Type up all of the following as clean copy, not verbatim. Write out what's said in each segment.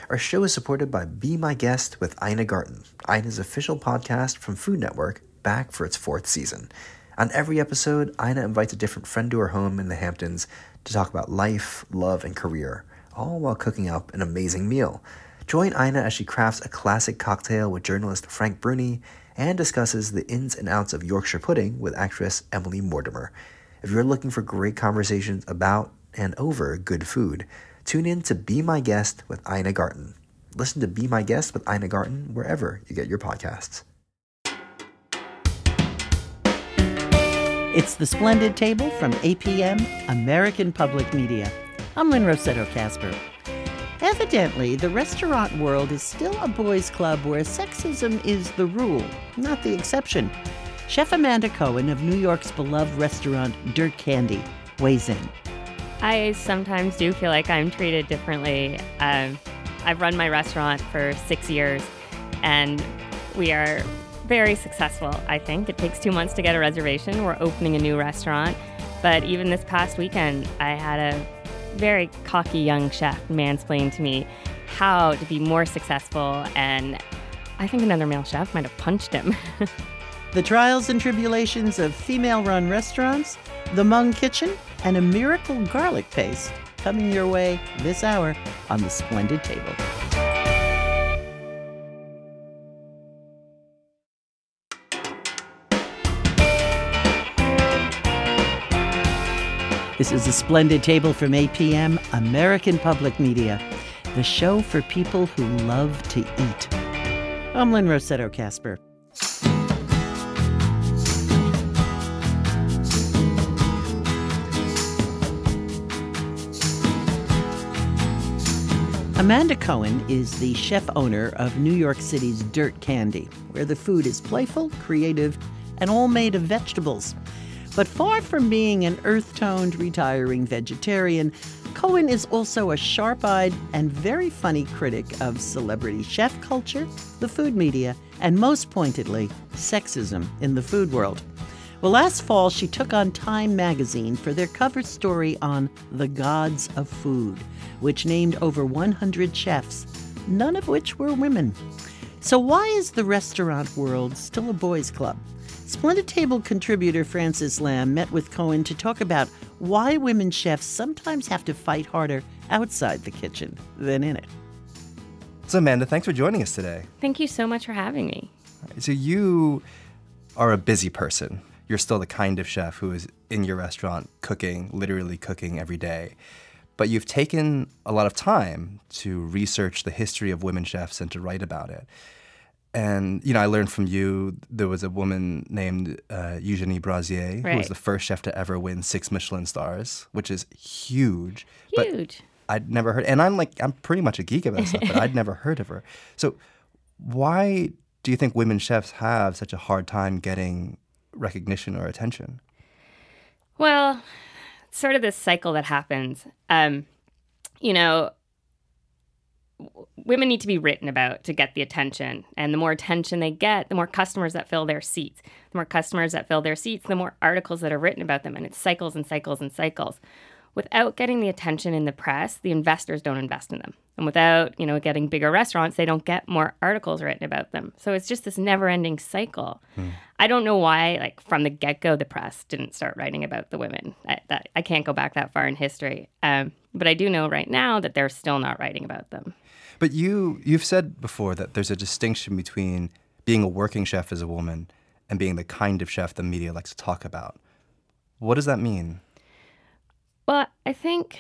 Our show is supported by Be My Guest with Ina Garten, Ina's official podcast from Food Network, back for its 4th season. On every episode, Ina invites a different friend to her home in the Hamptons to talk about life, love, and career, all while cooking up an amazing meal. Join Ina as she crafts a classic cocktail with journalist Frank Bruni and discusses the ins and outs of Yorkshire pudding with actress Emily Mortimer. If you're looking for great conversations about and over good food, tune in to Be My Guest with Ina Garten. Listen to Be My Guest with Ina Garten wherever you get your podcasts. It's The Splendid Table from APM, American Public Media. I'm Lynn Rossetto Kasper. Evidently, the restaurant world is still a boys' club where sexism is the rule, not the exception. Chef Amanda Cohen of New York's beloved restaurant Dirt Candy weighs in. I sometimes do feel like I'm treated differently. I've run my restaurant for 6 years, and we are very successful, I think. It takes 2 months to get a reservation. We're opening a new restaurant. But even this past weekend, I had a very cocky young chef mansplain to me how to be more successful, and I think another male chef might have punched him. The trials and tribulations of female-run restaurants, the Hmong Kitchen, and a miracle garlic paste coming your way this hour on The Splendid Table. This is The Splendid Table from APM, American Public Media, the show for people who love to eat. I'm Lynn Rossetto Kasper. Amanda Cohen is the chef-owner of New York City's Dirt Candy, where the food is playful, creative, and all made of vegetables. But far from being an earth-toned, retiring vegetarian, Cohen is also a sharp-eyed and very funny critic of celebrity chef culture, the food media, and most pointedly, sexism in the food world. Well, last fall, she took on Time magazine for their cover story on The Gods of Food, which named over 100 chefs, none of which were women. So why is the restaurant world still a boys' club? Splendid Table contributor Frances Lamb met with Cohen to talk about why women chefs sometimes have to fight harder outside the kitchen than in it. So Amanda, thanks for joining us today. Thank you so much for having me. So you are a busy person. You're still the kind of chef who is in your restaurant cooking, literally cooking every day. But you've taken a lot of time to research the history of women chefs and to write about it. And, I learned from you there was a woman named Eugenie Brazier, right, who was the first chef to ever win 6 Michelin stars, which is huge. Huge. But I'd never heard, and I'm pretty much a geek about stuff, but I'd never heard of her. So why do you think women chefs have such a hard time getting recognition or attention? Well, it's sort of this cycle that happens. Women need to be written about to get the attention. And the more attention they get, the more customers that fill their seats. The more customers that fill their seats, the more articles that are written about them. And it cycles and cycles and cycles. Without getting the attention in the press, the investors don't invest in them. And without, getting bigger restaurants, they don't get more articles written about them. So it's just this never-ending cycle. I don't know why, from the get-go, the press didn't start writing about the women. I can't go back that far in history. But I do know right now that they're still not writing about them. But you've said before that there's a distinction between being a working chef as a woman and being the kind of chef the media likes to talk about. What does that mean? Well, I think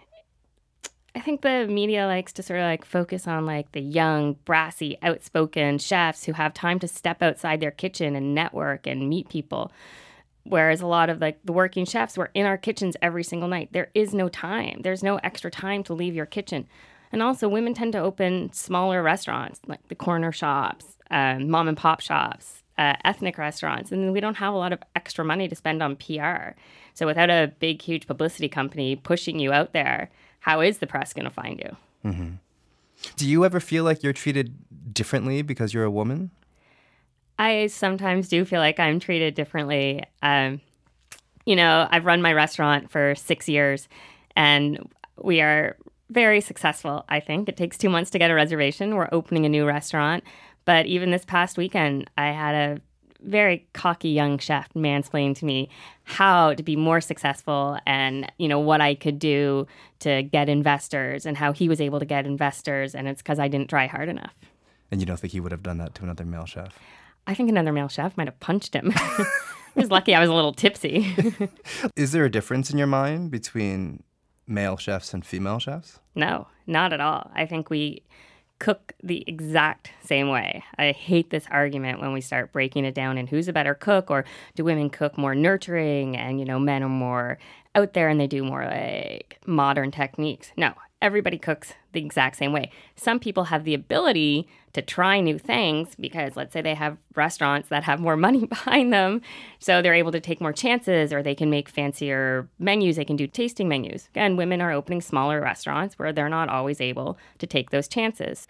the media likes to sort of focus on the young, brassy, outspoken chefs who have time to step outside their kitchen and network and meet people. Whereas a lot of the working chefs, we're in our kitchens every single night. There is no time. There's no extra time to leave your kitchen. And also women tend to open smaller restaurants, like the corner shops, mom and pop shops, ethnic restaurants. And we don't have a lot of extra money to spend on PR. So without a big, huge publicity company pushing you out there, how is the press going to find you? Mm-hmm. Do you ever feel like you're treated differently because you're a woman? I sometimes do feel like I'm treated differently. I've run my restaurant for 6 years, and we are very successful, I think. It takes 2 months to get a reservation. We're opening a new restaurant. But even this past weekend, I had a very cocky young chef mansplain to me how to be more successful and, what I could do to get investors and how he was able to get investors. And it's because I didn't try hard enough. And you don't think he would have done that to another male chef? I think another male chef might have punched him. I was lucky I was a little tipsy. Is there a difference in your mind between male chefs and female chefs? No, not at all. I think we cook the exact same way. I hate this argument when we start breaking it down in who's a better cook, or do women cook more nurturing and, men are more out there and they do more like modern techniques. No, everybody cooks the exact same way. Some people have the ability to try new things because, let's say, they have restaurants that have more money behind them, so they're able to take more chances, or they can make fancier menus. They can do tasting menus. Again, women are opening smaller restaurants where they're not always able to take those chances.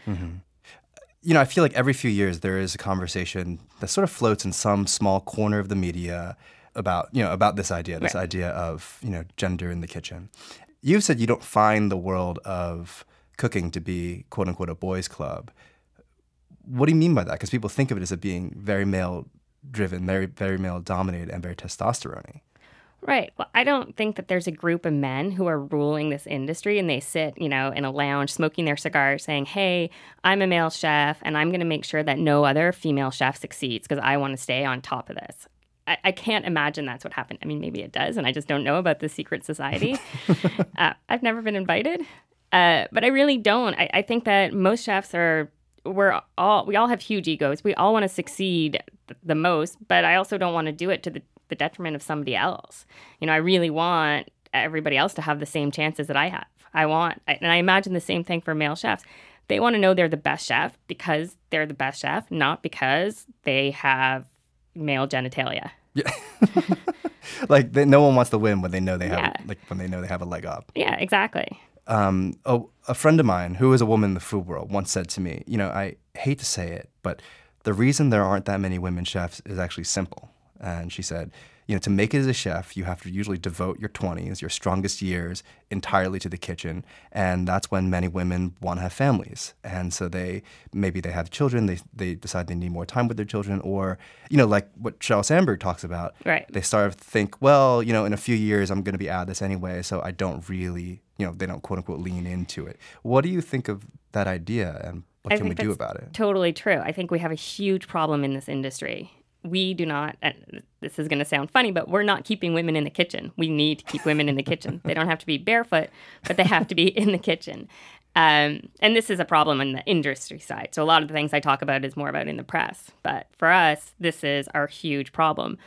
Mm-hmm. I feel like every few years there is a conversation that sort of floats in some small corner of the media about this idea, Right. idea of, gender in the kitchen. You've said you don't find the world of cooking to be, quote unquote, a boys' club. What do you mean by that? Because people think of it as it being very male-driven, very, very male-dominated, and very testosterone-y. Right. Well, I don't think that there's a group of men who are ruling this industry and they sit, in a lounge smoking their cigar saying, hey, I'm a male chef and I'm going to make sure that no other female chef succeeds because I want to stay on top of this. I can't imagine that's what happened. I mean, maybe it does, and I just don't know about the secret society. I've never been invited, but I really don't. I think that most chefs we all have huge egos. We all want to succeed the most, but I also don't want to do it to the detriment of somebody else. I really want everybody else to have the same chances that I have. And I imagine the same thing for male chefs. They want to know they're the best chef because they're the best chef, not because they have male genitalia. Yeah. No one wants to win when they know they have Yeah. when they know they have a leg up. Yeah, exactly. A friend of mine who is a woman in the food world once said to me, I hate to say it, but the reason there aren't that many women chefs is actually simple. And she said, to make it as a chef, you have to usually devote your 20s, your strongest years, entirely to the kitchen. And that's when many women want to have families. And so maybe they have children, they decide they need more time with their children, or, like what Sheryl Sandberg talks about. Right. They start to think, well, in a few years, I'm going to be out of this anyway, so I don't really, they don't quote unquote lean into it. What do you think of that idea, and what can we do about it? Totally true. I think we have a huge problem in this industry. We do not, this is going to sound funny, but we're not keeping women in the kitchen. We need to keep women in the kitchen. They don't have to be barefoot, but they have to be in the kitchen. And this is a problem on the industry side. So a lot of the things I talk about is more about in the press. But for us, this is our huge problem.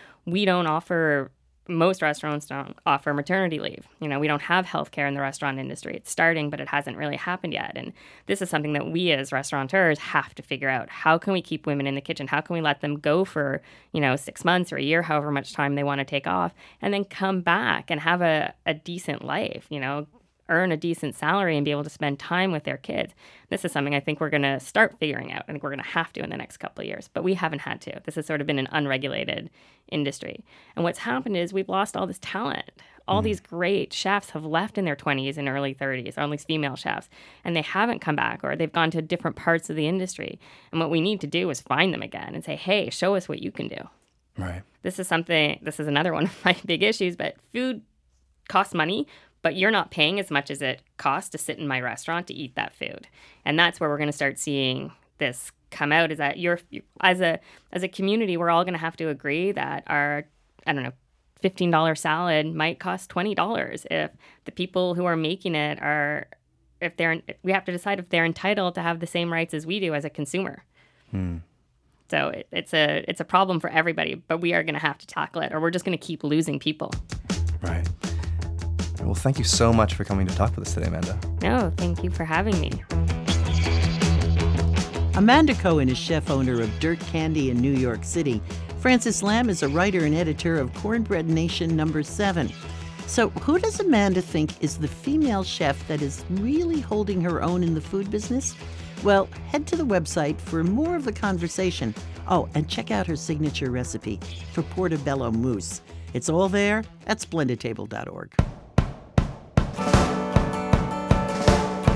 Most restaurants don't offer maternity leave. We don't have healthcare in the restaurant industry. It's starting, but it hasn't really happened yet. And this is something that we as restaurateurs have to figure out. How can we keep women in the kitchen? How can we let them go for, 6 months or a year, however much time they want to take off, and then come back and have a decent life, earn a decent salary and be able to spend time with their kids. This is something I think we're going to start figuring out. I think we're going to have to in the next couple of years, but we haven't had to. This has sort of been an unregulated industry. And what's happened is we've lost all this talent. All these great chefs have left in their 20s and early 30s, or at least female chefs, and they haven't come back, or they've gone to different parts of the industry. And what we need to do is find them again and say, hey, show us what you can do. Right. This is another one of my big issues, but food costs money, but you're not paying as much as it costs to sit in my restaurant to eat that food. And that's where we're going to start seeing this come out, is that as a community, we're all going to have to agree that our, $15 salad might cost $20 if the people who are making it we have to decide if they're entitled to have the same rights as we do as a consumer. So it's a problem for everybody, but we are going to have to tackle it, or we're just going to keep losing people. Right. Well, thank you so much for coming to talk with us today, Amanda. No, thank you for having me. Amanda Cohen is chef owner of Dirt Candy in New York City. Francis Lam is a writer and editor of Cornbread Nation number 7. So who does Amanda think is the female chef that is really holding her own in the food business? Well, head to the website for more of the conversation. Oh, and check out her signature recipe for portobello mousse. It's all there at splendidtable.org.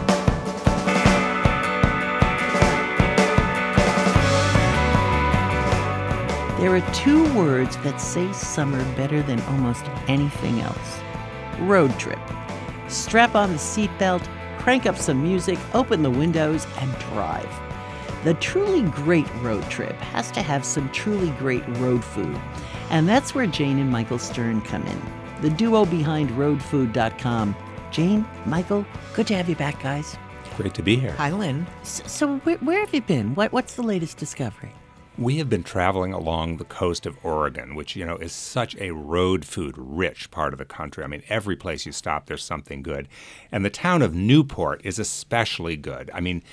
There are two words that say summer better than almost anything else. Road trip. Strap on the seatbelt, crank up some music, open the windows, and drive. The truly great road trip has to have some truly great road food. And that's where Jane and Michael Stern come in, the duo behind roadfood.com. Jane, Michael, good to have you back, guys. Great to be here. Hi, Lynn. So where have you been? What's the latest discovery? We have been traveling along the coast of Oregon, which, is such a road food rich part of the country. I mean, every place you stop, there's something good. And the town of Newport is especially good. I mean,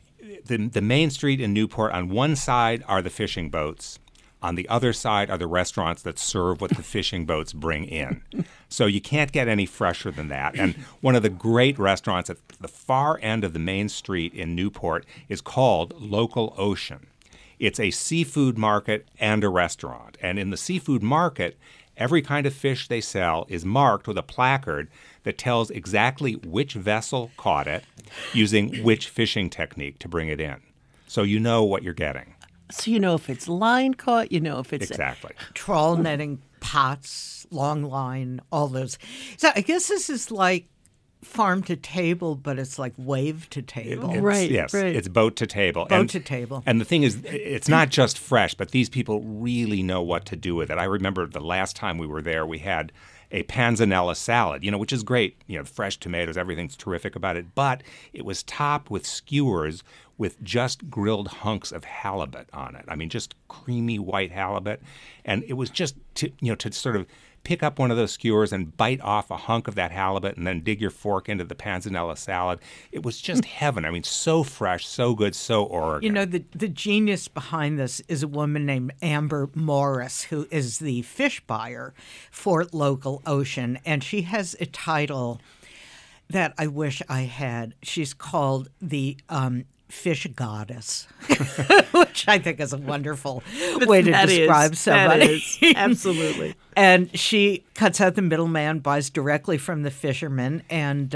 the main street in Newport, on one side are the fishing boats. On the other side are the restaurants that serve what the fishing boats bring in. So you can't get any fresher than that. And one of the great restaurants at the far end of the main street in Newport is called Local Ocean. It's a seafood market and a restaurant. And in the seafood market, every kind of fish they sell is marked with a placard that tells exactly which vessel caught it using which fishing technique to bring it in. So you know what you're getting. So you know if it's line caught, you know if it's... Exactly. Trawl netting, pots, long line, all those. So I guess this is like farm to table, but it's like wave to table. Right, Yes, right. it's boat to table. Boat to table. And the thing is, it's not just fresh, but these people really know what to do with it. I remember the last time we were there, we had a panzanella salad, which is great. Fresh tomatoes, everything's terrific about it. But it was topped with skewers with just grilled hunks of halibut on it. I mean, just creamy white halibut. And it was just to sort of pick up one of those skewers and bite off a hunk of that halibut and then dig your fork into the panzanella salad. It was just heaven. I mean, so fresh, so good, so Oregon. The genius behind this is a woman named Amber Morris, who is the fish buyer for Local Ocean. And she has a title that I wish I had. She's called the Fish Goddess, which I think is a wonderful way to describe somebody. That is, absolutely. And she cuts out the middleman, buys directly from the fishermen, and,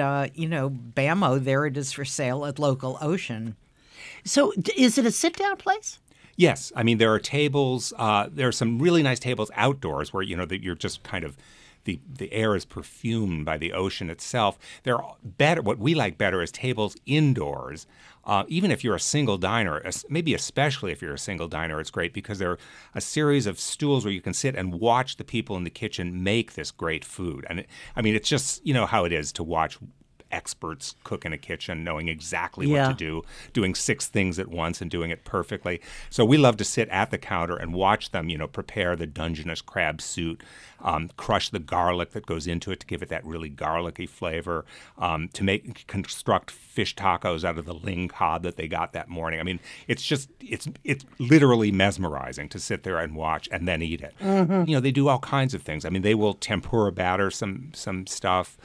bammo, there it is for sale at Local Ocean. So is it a sit-down place? Yes. I mean, there are tables. There are some really nice tables outdoors where, that you're just kind of the air is perfumed by the ocean itself. They're better. What we like better is tables indoors. Even if you're a single diner, maybe especially if you're a single diner, it's great because there are a series of stools where you can sit and watch the people in the kitchen make this great food. And it's just, how it is to watch experts cook in a kitchen, knowing exactly what to do, doing 6 things at once and doing it perfectly. So we love to sit at the counter and watch them, prepare the Dungeness crab suit, crush the garlic that goes into it to give it that really garlicky flavor, to construct fish tacos out of the ling cod that they got that morning. I mean, it's literally mesmerizing to sit there and watch and then eat it. Mm-hmm. They do all kinds of things. I mean, they will tempura batter some stuff.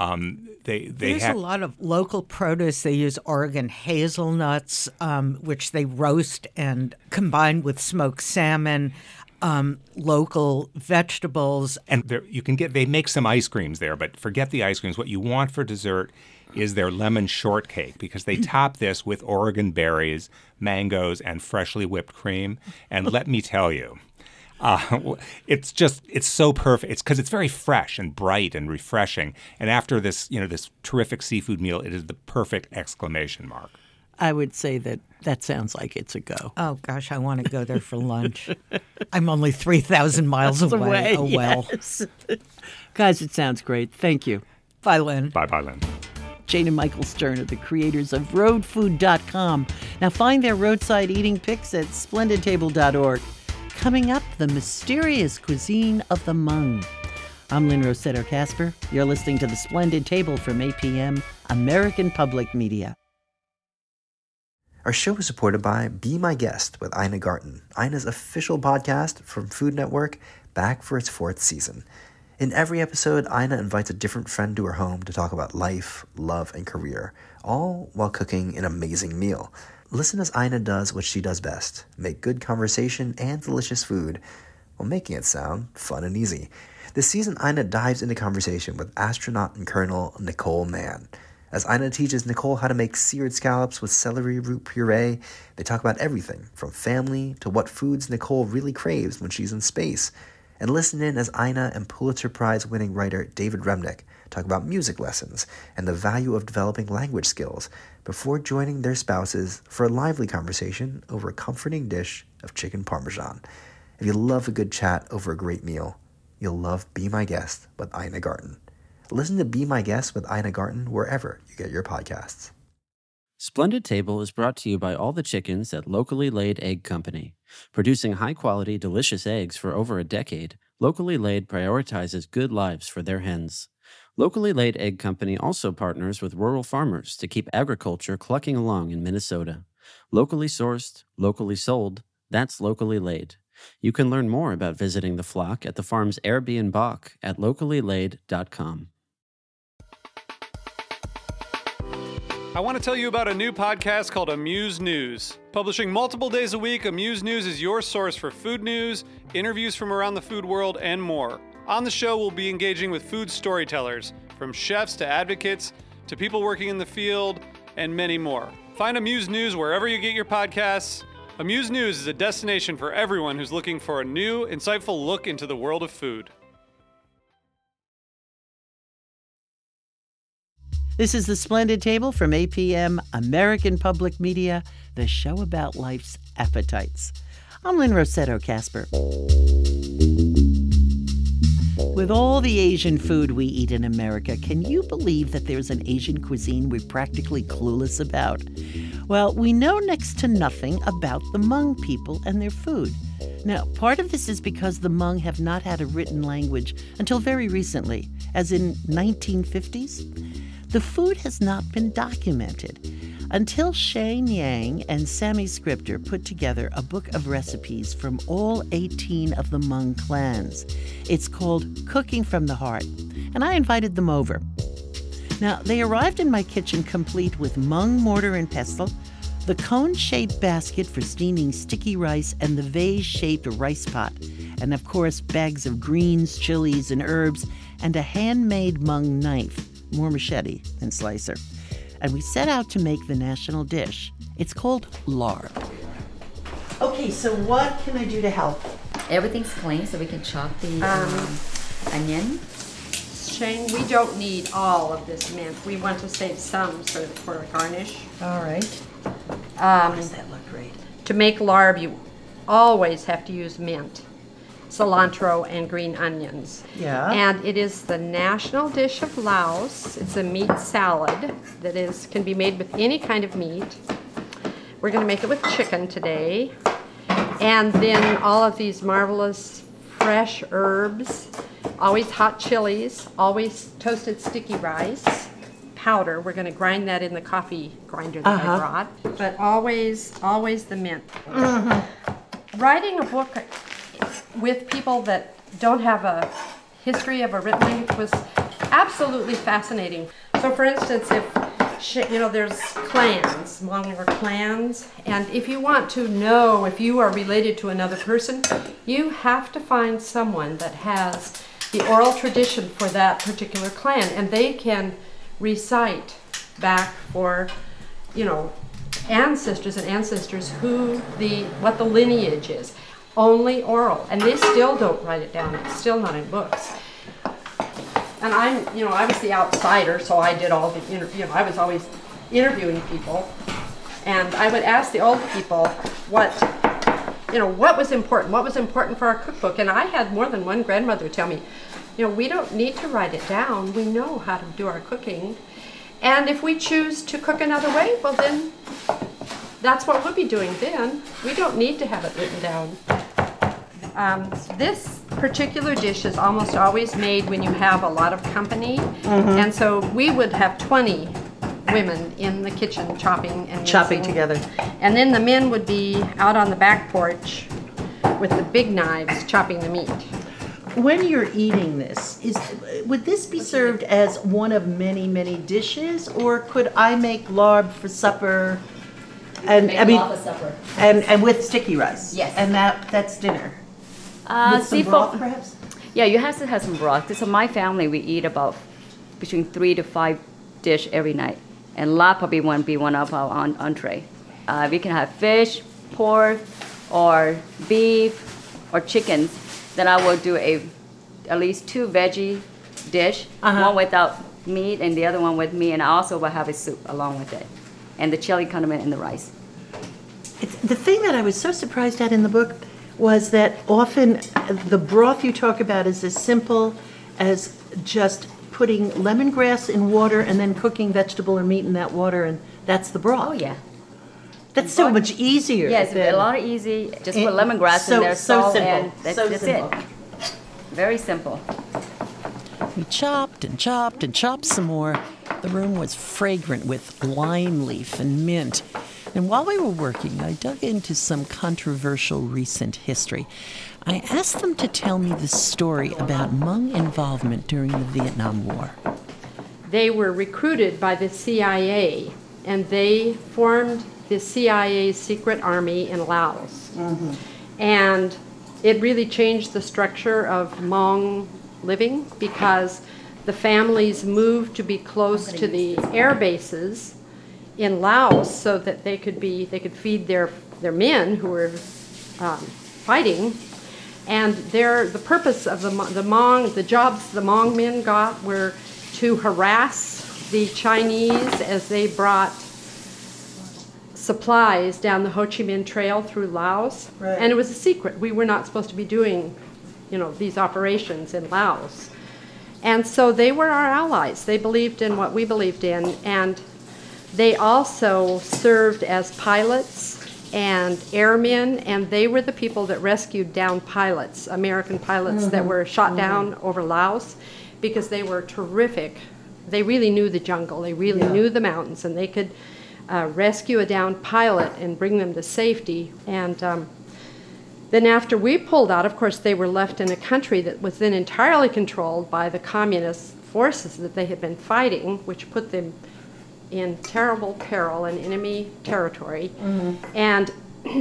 There's a lot of local produce. They use Oregon hazelnuts, which they roast and combine with smoked salmon, local vegetables. And they make some ice creams there, but forget the ice creams. What you want for dessert is their lemon shortcake because they top this with Oregon berries, mangoes, and freshly whipped cream. And let me tell you, it's so perfect. It's because it's very fresh and bright and refreshing. And after this, this terrific seafood meal, it is the perfect exclamation mark. I would say that sounds like it's a go. Oh, gosh, I want to go there for lunch. I'm only 3,000 miles away. Oh, well. Yes. Guys, it sounds great. Thank you. Bye, Lynn. Bye, Lynn. Jane and Michael Stern are the creators of roadfood.com. Now find their roadside eating pics at splendidtable.org. Coming up, the mysterious cuisine of the Hmong. I'm Lynn Rossetto Kasper. You're listening to The Splendid Table from APM, American Public Media. Our show is supported by Be My Guest with Ina Garten, Ina's official podcast from Food Network, back for its 4th season. In every episode, Ina invites a different friend to her home to talk about life, love, and career, all while cooking an amazing meal. Listen as Ina does what she does best, make good conversation and delicious food while making it sound fun and easy. This season, Ina dives into conversation with astronaut and Colonel Nicole Mann. As Ina teaches Nicole how to make seared scallops with celery root puree, they talk about everything from family to what foods Nicole really craves when she's in space. And listen in as Ina and Pulitzer Prize-winning writer David Remnick talk about music lessons and the value of developing language skills before joining their spouses for a lively conversation over a comforting dish of chicken parmesan. If you love a good chat over a great meal, you'll love Be My Guest with Ina Garten. Listen to Be My Guest with Ina Garten wherever you get your podcasts. Splendid Table is brought to you by all the chickens at Locally Laid Egg Company. Producing high-quality, delicious eggs for over a decade, Locally Laid prioritizes good lives for their hens. Locally Laid Egg Company also partners with rural farmers to keep agriculture clucking along in Minnesota. Locally sourced, locally sold, that's Locally Laid. You can learn more about visiting the flock at the farm's Airbnb at locallylaid.com. I want to tell you about a new podcast called Amuse News. Publishing multiple days a week, Amuse News is your source for food news, interviews from around the food world, and more. On the show, we'll be engaging with food storytellers, from chefs to advocates to people working in the field, and many more. Find Amuse News wherever you get your podcasts. Amuse News is a destination for everyone who's looking for a new, insightful look into the world of food. This is The Splendid Table from APM, American Public Media, the show about life's appetites. I'm Lynn Rossetto Kasper. With all the Asian food we eat in America, can you believe that there's an Asian cuisine we're practically clueless about? Well, we know next to nothing about the Hmong people and their food. Now, part of this is because the Hmong have not had a written language until very recently, as in 1950s. The food has not been documented until Shane Yang and Sammy Scripter put together a book of recipes from all 18 of the Hmong clans. It's called Cooking from the Heart, and I invited them over. Now, they arrived in my kitchen complete with Hmong mortar and pestle, the cone-shaped basket for steaming sticky rice, and the vase-shaped rice pot, and of course bags of greens, chilies, and herbs, and a handmade Hmong knife, more machete than slicer. And we set out to make the national dish. It's called larb. Okay, so what can I do to help? Everything's clean, so we can chop the onion. Shane, we don't need all of this mint. We want to save some for a garnish. All right. Does that look great? To make larb, you always have to use mint, cilantro, and green onions. Yeah. And it is the national dish of Laos. It's a meat salad that can be made with any kind of meat. We're going to make it with chicken today. And then all of these marvelous fresh herbs, always hot chilies, always toasted sticky rice, powder. We're going to grind that in the coffee grinder that I brought. But always the mint. Writing a book with people that don't have a history of a written language was absolutely fascinating. So for instance, if there's clans, Hmong are clans, and if you want to know if you are related to another person, you have to find someone that has the oral tradition for that particular clan, and they can recite back for, ancestors and ancestors what the lineage is. Only oral, and they still don't write it down. It's still not in books. And I was the outsider, so I did all the I was always interviewing people, and I would ask the old people what was important for our cookbook. And I had more than one grandmother tell me, we don't need to write it down. We know how to do our cooking, and if we choose to cook another way, well then, that's what we'll be doing then. We don't need to have it written down. This particular dish is almost always made when you have a lot of company, and so we would have 20 women in the kitchen chopping together. And then the men would be out on the back porch with the big knives chopping the meat. When you're eating this, would this be served as one of many, many dishes, or could I make larb for supper? And Supper. And with sticky rice. Yes. And that's dinner. With some broth, perhaps? Yeah, you have to have some broth. So my family, we eat about between 3 to 5 dish every night. And lap probably won't be one of our entree. We can have fish, pork, or beef, or chickens. Then I will do at least 2 veggie dish, one without meat and the other one with meat, and I also will have a soup along with it, and the chili condiment and the rice. The thing that I was so surprised at in the book was that often the broth you talk about is as simple as just putting lemongrass in water and then cooking vegetable or meat in that water, and that's the broth. Oh, yeah. That's so much easier. Yes, a lot of easy. Just put lemongrass in there, salt, and that's it. Very simple. We chopped and chopped and chopped some more. The room was fragrant with lime leaf and mint. And while we were working, I dug into some controversial recent history. I asked them to tell me the story about Hmong involvement during the Vietnam War. They were recruited by the CIA, and they formed the CIA's secret army in Laos. Mm-hmm. And it really changed the structure of Hmong living because the families moved to be close to the air bases in Laos so that they could feed their men who were fighting. And the purpose of the jobs the Hmong men got were to harass the Chinese as they brought supplies down the Ho Chi Minh Trail through Laos. Right. And it was a secret. We were not supposed to be doing, these operations in Laos. And so they were our allies. They believed in what we believed in, and they also served as pilots and airmen, and they were the people that rescued down pilots, American pilots that were shot down over Laos, because they were terrific. They really knew the jungle. They really knew the mountains, and they could rescue a downed pilot and bring them to safety. And then after we pulled out, of course, they were left in a country that was then entirely controlled by the communist forces that they had been fighting, which put them in terrible peril in enemy territory. Mm-hmm. And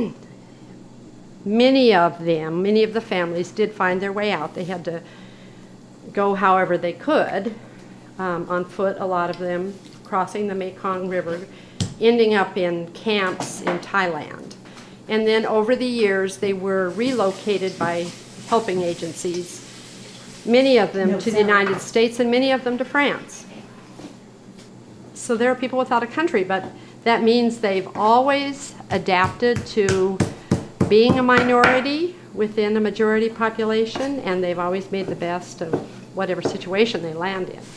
many of the families did find their way out. They had to go however they could, on foot, a lot of them, crossing the Mekong River, ending up in camps in Thailand. And then over the years, they were relocated by helping agencies, many of them to the United States and many of them to France. So there are people without a country, but that means they've always adapted to being a minority within a majority population, and they've always made the best of whatever situation they land in.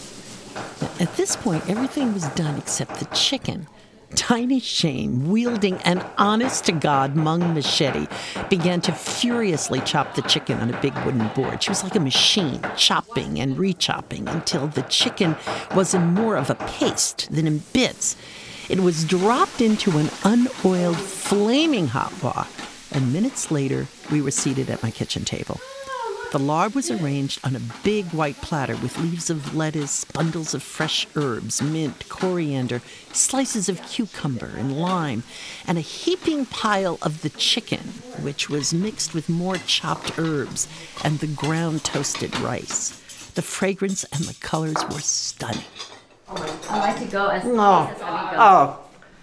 At this point, everything was done except the chicken. Tiny Shane, wielding an honest-to-God Hmong machete, began to furiously chop the chicken on a big wooden board. She was like a machine, chopping and re-chopping until the chicken was in more of a paste than in bits. It was dropped into an unoiled, flaming hot wok, and minutes later, we were seated at my kitchen table. The lard was arranged on a big white platter with leaves of lettuce, bundles of fresh herbs, mint, coriander, slices of cucumber and lime, and a heaping pile of the chicken, which was mixed with more chopped herbs and the ground toasted rice. The fragrance and the colors were stunning. I like to go as fast as we go. Oh,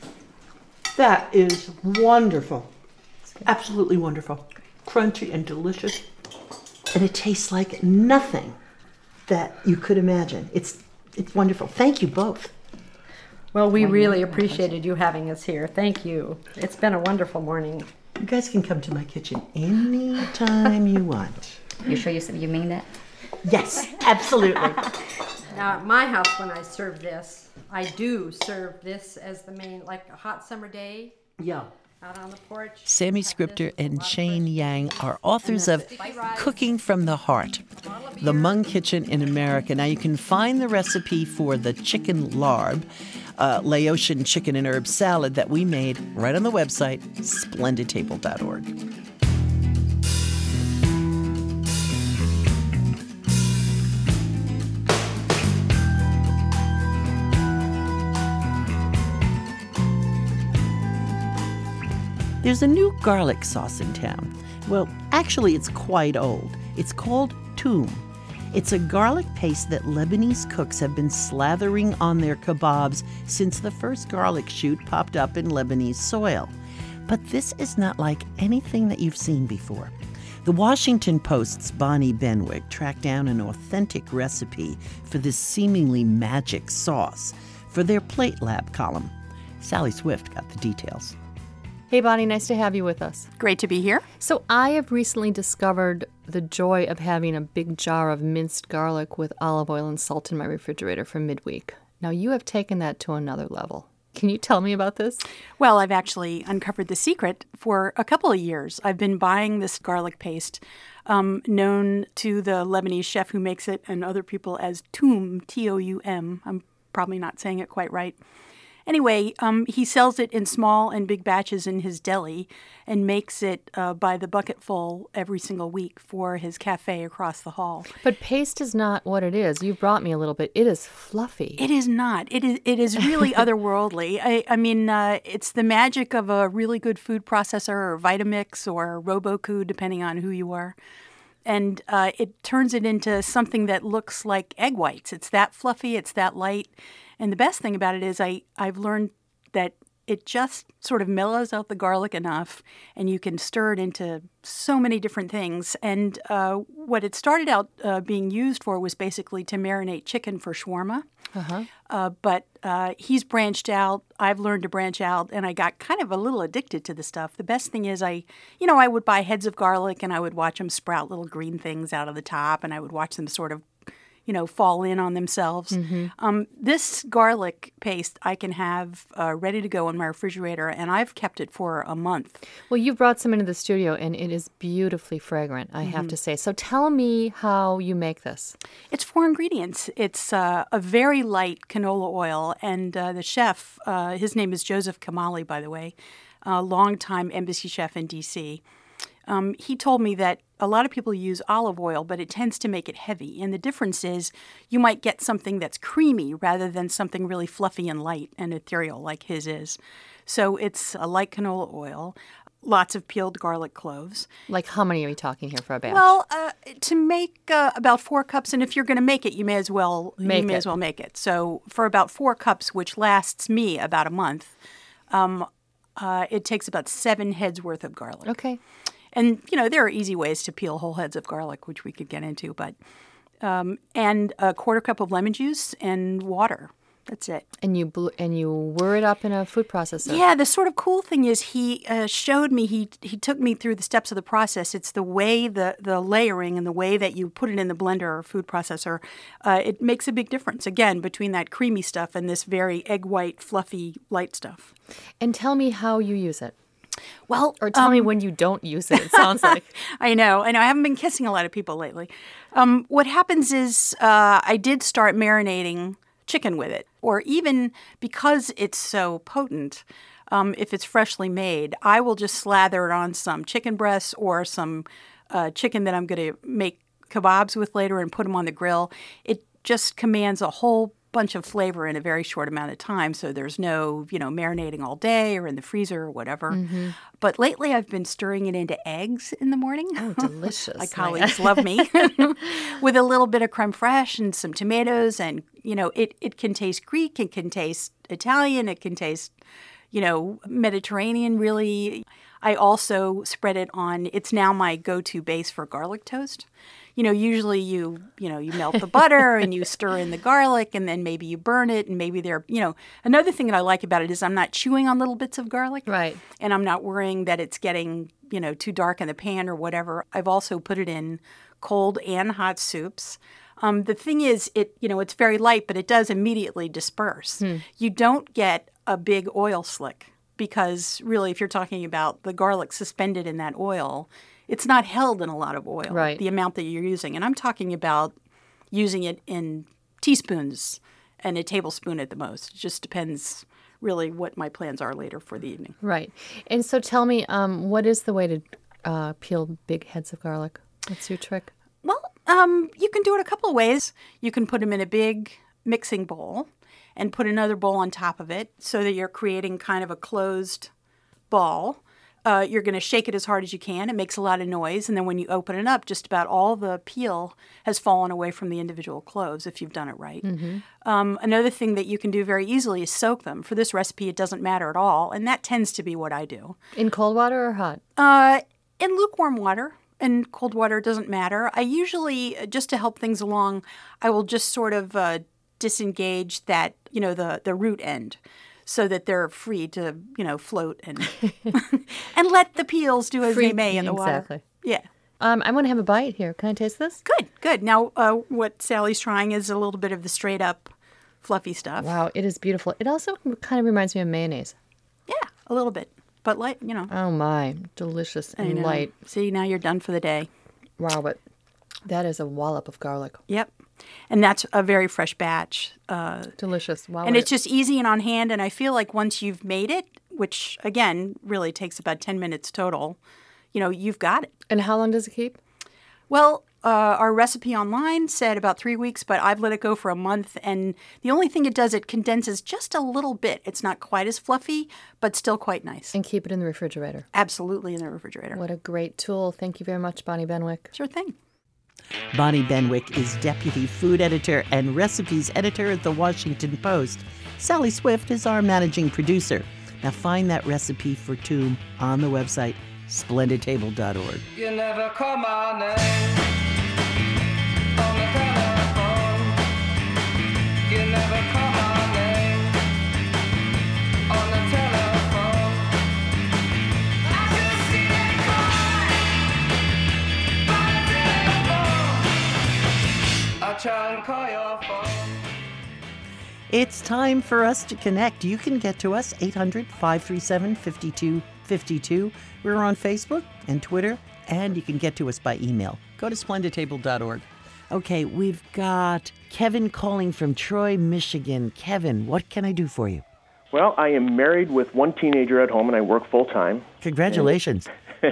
that is wonderful. Absolutely wonderful. Crunchy and delicious. And it tastes like nothing that you could imagine. It's wonderful. Thank you both. Well, we really appreciated you having us here. Thank you. It's been a wonderful morning. You guys can come to my kitchen anytime you want. You sure you mean that? Yes, absolutely. Now, at my house, when I serve this, I do serve this as the main, like a hot summer day. Yeah. Out on the porch. Sammy Scripter and Shane Yang are authors of Cooking from the Heart, the Hmong Kitchen in America. Now, you can find the recipe for the chicken larb, Laotian chicken and herb salad that we made right on the website, splendidtable.org. There's a new garlic sauce in town. Well, actually, it's quite old. It's called Toom. It's a garlic paste that Lebanese cooks have been slathering on their kebabs since the first garlic shoot popped up in Lebanese soil. But this is not like anything that you've seen before. The Washington Post's Bonnie Benwick tracked down an authentic recipe for this seemingly magic sauce for their Plate Lab column. Sally Swift got the details. Hey, Bonnie, nice to have you with us. Great to be here. So I have recently discovered the joy of having a big jar of minced garlic with olive oil and salt in my refrigerator for midweek. Now, you have taken that to another level. Can you tell me about this? Well, I've actually uncovered the secret for a couple of years. I've been buying this garlic paste, known to the Lebanese chef who makes it and other people as Toum, T-O-U-M. I'm probably not saying it quite right. Anyway, he sells it in small and big batches in his deli and makes it by the bucketful every single week for his cafe across the hall. But paste is not what it is. You brought me a little bit. It is fluffy. It is not. It is really otherworldly. I mean, it's the magic of a really good food processor or Vitamix or Robocoo, depending on who you are. And it turns it into something that looks like egg whites. It's that fluffy. It's that light. And the best thing about it is I've learned that it just sort of mellows out the garlic enough, and you can stir it into so many different things. And what it started out being used for was basically to marinate chicken for shawarma. But he's branched out. I've learned to branch out, and I got kind of a little addicted to the stuff. The best thing is I would buy heads of garlic, and I would watch them sprout little green things out of the top, and I would watch them sort of fall in on themselves. Mm-hmm. This garlic paste I can have ready to go in my refrigerator, and I've kept it for a month. Well, you brought some into the studio, and it is beautifully fragrant, I have to say. So tell me how you make this. It's 4 ingredients. It's a very light canola oil, and the chef, his name is Joseph Kamali, by the way, a longtime embassy chef in D.C., he told me that a lot of people use olive oil, but it tends to make it heavy. And the difference is you might get something that's creamy rather than something really fluffy and light and ethereal like his is. So it's a light canola oil, lots of peeled garlic cloves. Like how many are we talking here for a batch? Well, to make about 4 cups, and if you're going to make it, you may as well make it. So for about 4 cups, which lasts me about a month, it takes about 7 heads worth of garlic. Okay. And, there are easy ways to peel whole heads of garlic, which we could get into, but and a 1/4 cup of lemon juice and water. That's it. And you whir it up in a food processor. Yeah, the sort of cool thing is he showed me, he took me through the steps of the process. It's the way, the layering and the way that you put it in the blender or food processor. It makes a big difference, again, between that creamy stuff and this very egg white, fluffy, light stuff. And tell me how you use it. Well, or tell me when you don't use it, it sounds like. I know. I haven't been kissing a lot of people lately. What happens is I did start marinating chicken with it, or even because it's so potent, if it's freshly made, I will just slather it on some chicken breasts or some chicken that I'm going to make kebabs with later and put them on the grill. It just commands a whole bunch of flavor in a very short amount of time, so there's no, marinating all day or in the freezer or whatever. Mm-hmm. But lately I've been stirring it into eggs in the morning. Oh, delicious. My colleagues love me. With a little bit of creme fraiche and some tomatoes, and, it can taste Greek, it can taste Italian, it can taste, Mediterranean, really. I also spread it on, it's now my go-to base for garlic toast. Usually you melt the butter and you stir in the garlic, and then maybe you burn it, and maybe another thing that I like about it is I'm not chewing on little bits of garlic. Right. And I'm not worrying that it's getting, too dark in the pan or whatever. I've also put it in cold and hot soups. The thing is, it's very light, but it does immediately disperse. You don't get a big oil slick because really, if you're talking about the garlic suspended in that oil, it's not held in a lot of oil, right, the amount that you're using. And I'm talking about using it in teaspoons and a tablespoon at the most. It just depends really what my plans are later for the evening. Right. And so tell me, what is the way to peel big heads of garlic? What's your trick? Well, you can do it a couple of ways. You can put them in a big mixing bowl and put another bowl on top of it so that you're creating kind of a closed ball. You're going to shake it as hard as you can. It makes a lot of noise. And then when you open it up, just about all the peel has fallen away from the individual cloves if you've done it right. Another thing that you can do very easily is soak them. For this recipe, it doesn't matter at all. And that tends to be what I do. In cold water or hot? In lukewarm water. And cold water doesn't matter. I usually, just to help things along, I will just sort of disengage that, the root end, so that they're free to, float and and let the peels do as they may in the water. Exactly. Yeah. I'm going to have a bite here. Can I taste this? Good. Now, what Sally's trying is a little bit of the straight up fluffy stuff. Wow, it is beautiful. It also kind of reminds me of mayonnaise. Yeah, a little bit. But light, Oh my, delicious and light. See, now you're done for the day. Wow, but that is a wallop of garlic. Yep. And that's a very fresh batch. Delicious. Wow. And it's just easy and on hand. And I feel like once you've made it, which, again, really takes about 10 minutes total, you've got it. And how long does it keep? Well, our recipe online said about 3 weeks, but I've let it go for a month. And the only thing it does, it condenses just a little bit. It's not quite as fluffy, but still quite nice. And keep it in the refrigerator. Absolutely in the refrigerator. What a great tool. Thank you very much, Bonnie Benwick. Sure thing. Bonnie Benwick is deputy food editor and recipes editor at The Washington Post. Sally Swift is our managing producer. Now find that recipe for Tomb on the website, splendidtable.org. You never call my name on the telephone. You never call my name on the telephone. I just see that call by the telephone. I try and call your phone. It's time for us to connect. You can get to us, 800-537-5252. We're on Facebook and Twitter, and you can get to us by email. Go to splendidtable.org. Okay, we've got Kevin calling from Troy, Michigan. Kevin, what can I do for you? Well, I am married with one teenager at home, and I work full-time. Congratulations.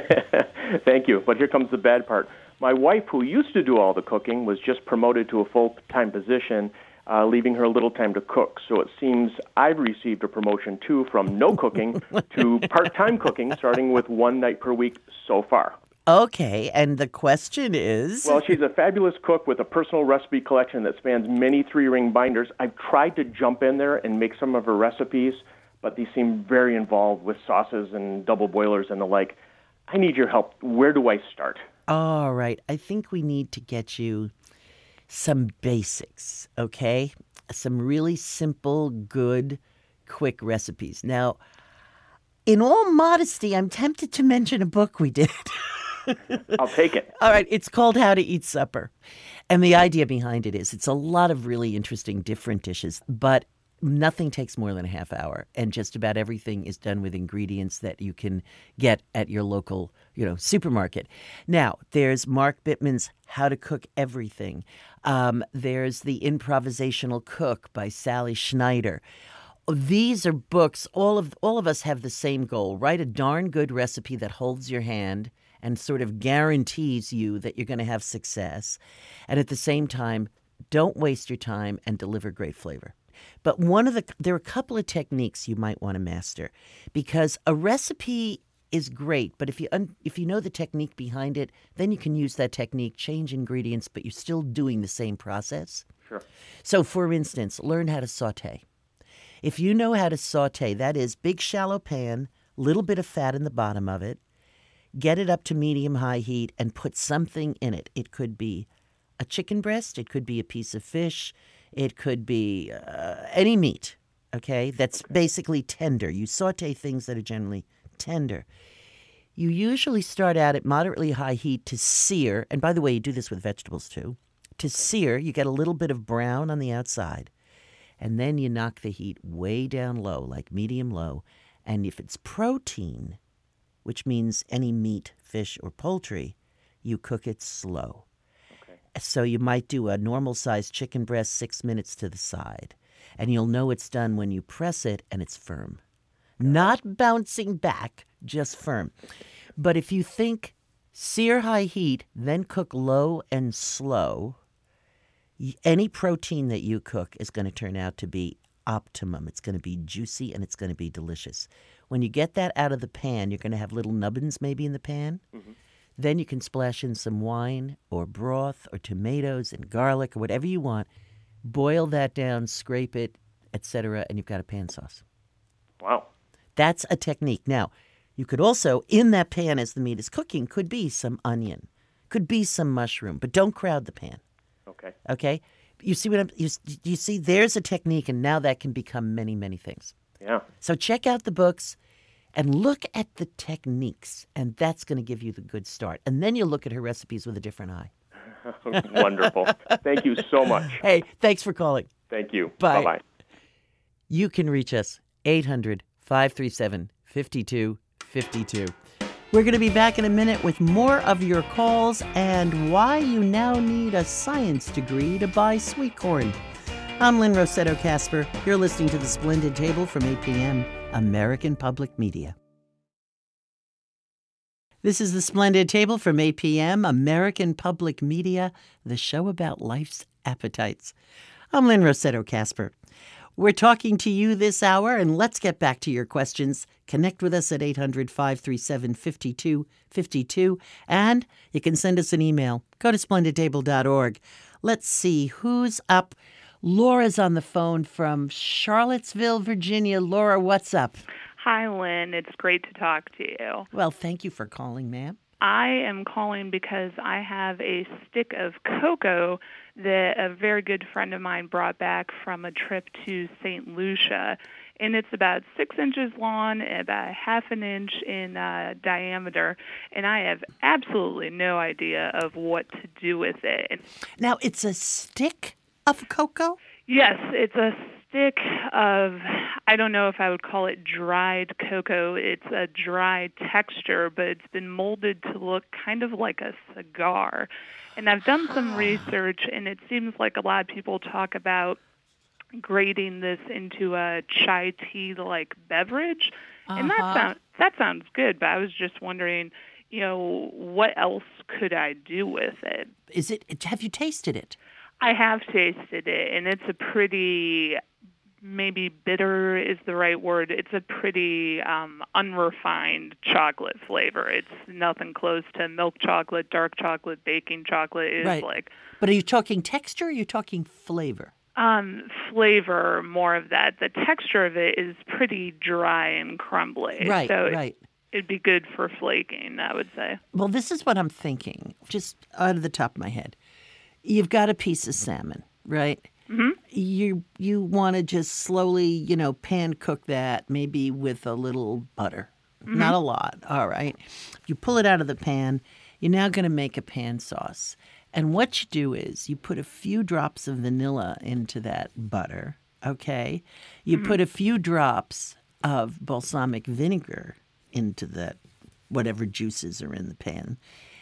Thank you. But here comes the bad part. My wife, who used to do all the cooking, was just promoted to a full-time position, leaving her little time to cook. So it seems I've received a promotion, too, from no cooking to part-time cooking, starting with one night per week so far. Okay, and the question is? Well, she's a fabulous cook with a personal recipe collection that spans many 3-ring binders. I've tried to jump in there and make some of her recipes, but these seem very involved with sauces and double boilers and the like. I need your help. Where do I start? All right, I think we need to get you some basics, okay? Some really simple, good, quick recipes. Now, in all modesty, I'm tempted to mention a book we did. I'll take it. All right, it's called How to Eat Supper. And the idea behind it is it's a lot of really interesting different dishes, but nothing takes more than a half hour, and just about everything is done with ingredients that you can get at your local, supermarket. Now, there's Mark Bittman's How to Cook Everything. There's The Improvisational Cook by Sally Schneider. These are books. All of us have the same goal: write a darn good recipe that holds your hand and sort of guarantees you that you're going to have success, and at the same time, don't waste your time and deliver great flavor. But there are a couple of techniques you might want to master, because a recipe is great, but if you know the technique behind it, then you can use that technique, change ingredients, but you're still doing the same process. Sure. So, for instance, learn how to saute. If you know how to saute, that is, big shallow pan, little bit of fat in the bottom of it, get it up to medium-high heat and put something in it. It could be a chicken breast, it could be a piece of fish, it could be any meat, okay, that's basically tender. You saute things that are generally tender. You usually start out at moderately high heat to sear, and by the way, you do this with vegetables too. To sear, you get a little bit of brown on the outside, and then you knock the heat way down low, like medium low, and if it's protein, which means any meat, fish, or poultry, you cook it slow. So you might do a normal-sized chicken breast 6 minutes to the side, and you'll know it's done when you press it and it's firm. Not bouncing back, just firm. But if you think sear high heat, then cook low and slow, any protein that you cook is going to turn out to be optimum. It's going to be juicy and it's going to be delicious. When you get that out of the pan, you're going to have little nubbins maybe in the pan. Mm-hmm. Then you can splash in some wine or broth or tomatoes and garlic or whatever you want. Boil that down, scrape it, etc., and you've got a pan sauce. Wow. That's a technique. Now, you could also, in that pan as the meat is cooking, could be some onion, could be some mushroom, but don't crowd the pan. Okay. Okay? You see you see, there's a technique, and now that can become many, many things. Yeah. So check out the books and look at the techniques, and that's going to give you the good start. And then you'll look at her recipes with a different eye. Wonderful. Thank you so much. Hey, thanks for calling. Thank you. Bye. Bye-bye. You can reach us, 800-537-5252. We're going to be back in a minute with more of your calls and why you now need a science degree to buy sweet corn. I'm Lynn Rossetto Kasper. You're listening to The Splendid Table from 8 p.m., American Public Media. This is The Splendid Table from 8 p.m., American Public Media, the show about life's appetites. I'm Lynn Rossetto Kasper. We're talking to you this hour, and let's get back to your questions. Connect with us at 800-537-5252, and you can send us an email. Go to splendiddtable.org. Let's see who's up. Laura's on the phone from Charlottesville, Virginia. Laura, what's up? Hi, Lynn. It's great to talk to you. Well, thank you for calling, ma'am. I am calling because I have a stick of cocoa that a very good friend of mine brought back from a trip to St. Lucia. And it's about 6 inches long and about half an inch in diameter. And I have absolutely no idea of what to do with it. Now, it's a stick of cocoa? Yes, it's a stick of, I don't know if I would call it dried cocoa. It's a dry texture, but it's been molded to look kind of like a cigar. And I've done some research, and it seems like a lot of people talk about grating this into a chai tea-like beverage. And that sounds good, but I was just wondering, what else could I do with it? Have you tasted it? I have tasted it, and it's a pretty, maybe bitter is the right word. It's a pretty unrefined chocolate flavor. It's nothing close to milk chocolate, dark chocolate, baking chocolate. Right. But are you talking texture or are you talking flavor? Flavor, more of that. The texture of it is pretty dry and crumbly. Right, so right. It'd be good for flaking, I would say. Well, this is what I'm thinking, just out of the top of my head. You've got a piece of salmon, right? Mm-hmm. You want to just slowly, pan cook that, maybe with a little butter. Mm-hmm. Not a lot, all right? You pull it out of the pan. You're now going to make a pan sauce. And what you do is you put a few drops of vanilla into that butter, okay? You put a few drops of balsamic vinegar into that, whatever juices are in the pan.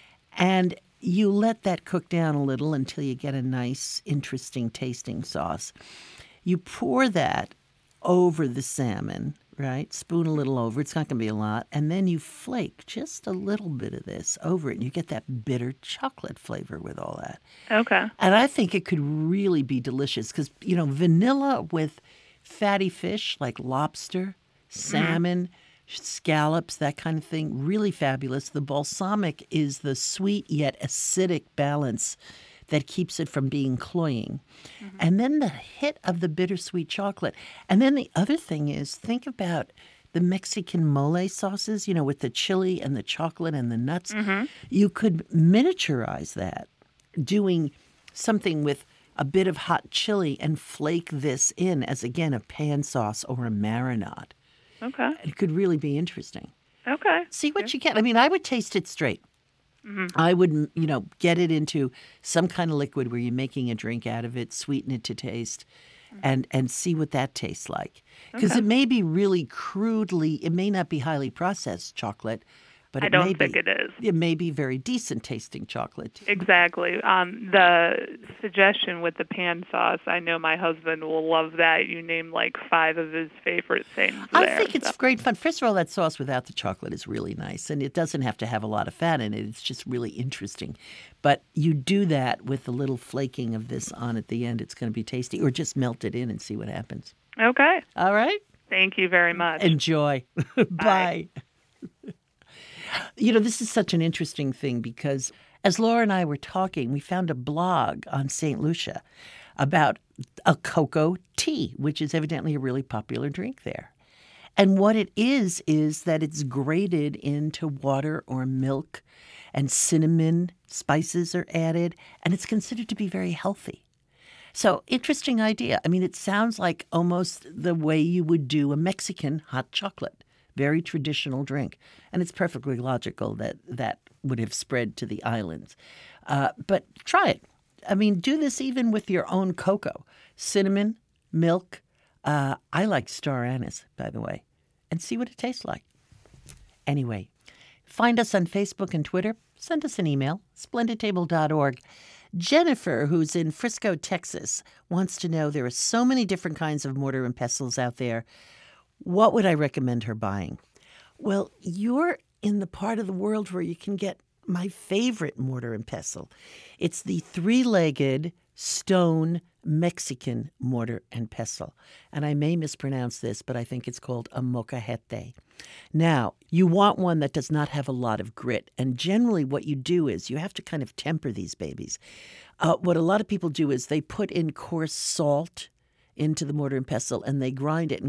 And you let that cook down a little until you get a nice, interesting tasting sauce. You pour that over the salmon, right? Spoon a little over. It's not going to be a lot. And then you flake just a little bit of this over it, and you get that bitter chocolate flavor with all that. Okay. And I think it could really be delicious because, vanilla with fatty fish like lobster, salmon, scallops, that kind of thing, really fabulous. The balsamic is the sweet yet acidic balance that keeps it from being cloying. Mm-hmm. And then the hit of the bittersweet chocolate. And then the other thing is, think about the Mexican mole sauces, with the chili and the chocolate and the nuts. Mm-hmm. You could miniaturize that, doing something with a bit of hot chili and flake this in as, again, a pan sauce or a marinade. Okay. It could really be interesting. Okay. See what you get. I mean, I would taste it straight. Mm-hmm. I would, get it into some kind of liquid where you're making a drink out of it, sweeten it to taste, and see what that tastes like. Because it may be really crudely, it may not be highly processed chocolate, but I don't think it is. It may be very decent tasting chocolate. Exactly. The suggestion with the pan sauce, I know my husband will love that. You named like 5 of his favorite things I there, think it's great fun. First of all, that sauce without the chocolate is really nice, and it doesn't have to have a lot of fat in it. It's just really interesting. But you do that with a little flaking of this on at the end. It's going to be tasty. Or just melt it in and see what happens. Okay. All right? Thank you very much. Enjoy. Bye. This is such an interesting thing because as Laura and I were talking, we found a blog on St. Lucia about a cocoa tea, which is evidently a really popular drink there. And what it is that it's grated into water or milk, and cinnamon spices are added, and it's considered to be very healthy. So, interesting idea. I mean, it sounds like almost the way you would do a Mexican hot chocolate. Very traditional drink. And it's perfectly logical that that would have spread to the islands. But try it. I mean, do this even with your own cocoa. Cinnamon, milk. I like star anise, by the way. And see what it tastes like. Anyway, find us on Facebook and Twitter. Send us an email, splendidtable.org. Jennifer, who's in Frisco, Texas, wants to know there are so many different kinds of mortar and pestles out there. What would I recommend her buying? Well, you're in the part of the world where you can get my favorite mortar and pestle. It's the three-legged stone Mexican mortar and pestle. And I may mispronounce this, but I think it's called a molcajete. Now, you want one that does not have a lot of grit. And generally what you do is you have to kind of temper these babies. What a lot of people do is they put in coarse salt into the mortar and pestle and they grind it.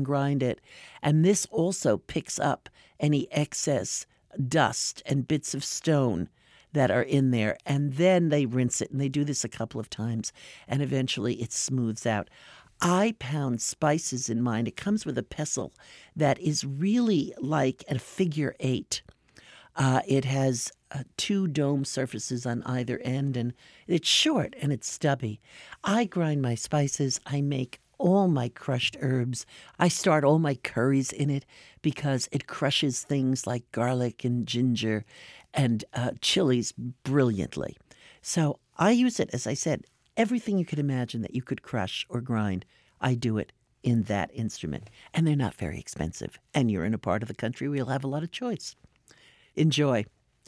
And this also picks up any excess dust and bits of stone that are in there. And then they rinse it. And they do this a couple of times. And eventually it smooths out. I pound spices in mine. It comes with a pestle that is really like a figure 8. It has 2 dome surfaces on either end, and it's short and it's stubby. I grind my spices. I make all my crushed herbs. I start all my curries in it because it crushes things like garlic and ginger and chilies brilliantly. So I use it, as I said, everything you could imagine that you could crush or grind, I do it in that instrument. And they're not very expensive. And you're in a part of the country where you'll have a lot of choice. Enjoy.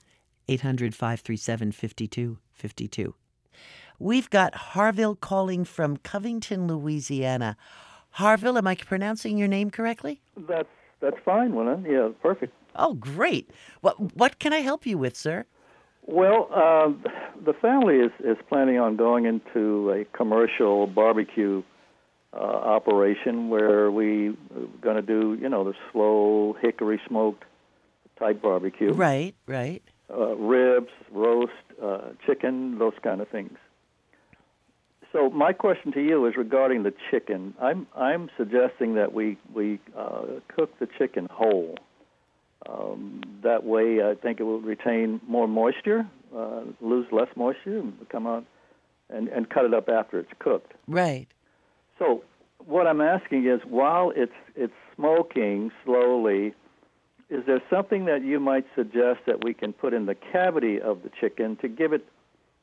800-537-5252. We've got Harville calling from Covington, Louisiana. Harville, am I pronouncing your name correctly? That's fine, Willen. Yeah, perfect. Oh, great. What can I help you with, sir? Well, the family is planning on going into a commercial barbecue operation where we're going to do, the slow hickory smoked type barbecue. Right. Ribs, roast, chicken, those kind of things. So my question to you is regarding the chicken. I'm suggesting that we cook the chicken whole. That way, I think it will retain more moisture, lose less moisture, and come out and cut it up after it's cooked. Right. So what I'm asking is, while it's smoking slowly, is there something that you might suggest that we can put in the cavity of the chicken to give it